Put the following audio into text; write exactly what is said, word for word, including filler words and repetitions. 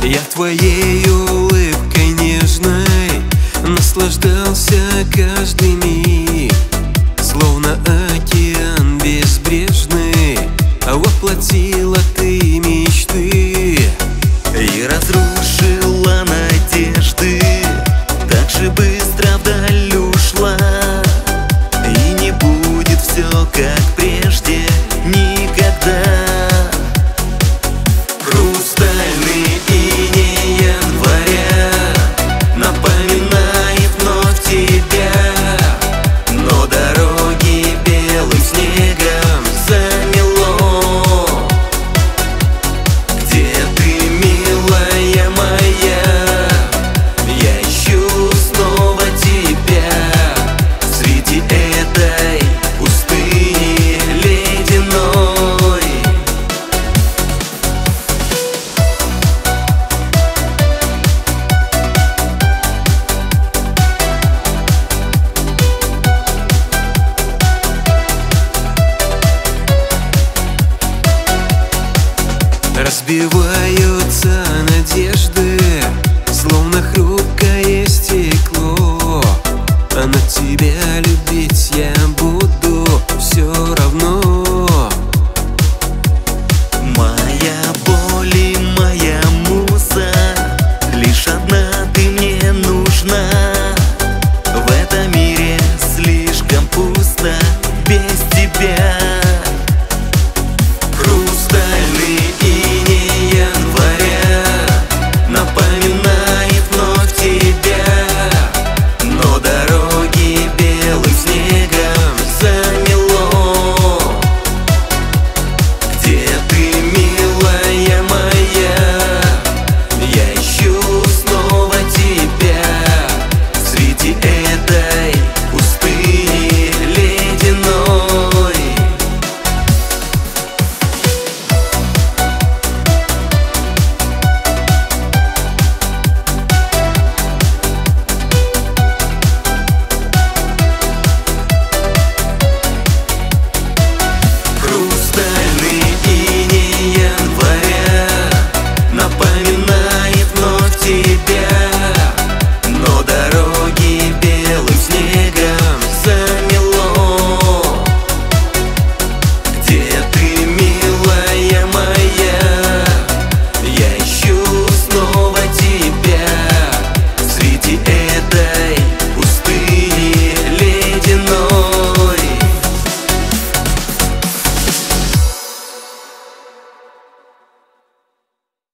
Я твоей улыбкой нежной наслаждался каждый миг, словно океан безбрежный воплотила ты мечты и разрушила надежды. Так же быстро вдаль ушла, и не будет все как прежде никогда. Хрустальный иней января напоминает вновь тебя, но дороги белым снегом замело. Где ты, милая моя? Я ищу снова тебя среди этой пустыни ледяной. Разбиваются надежды, словно хрупкое стекло, а на тебя любить я буду все равно.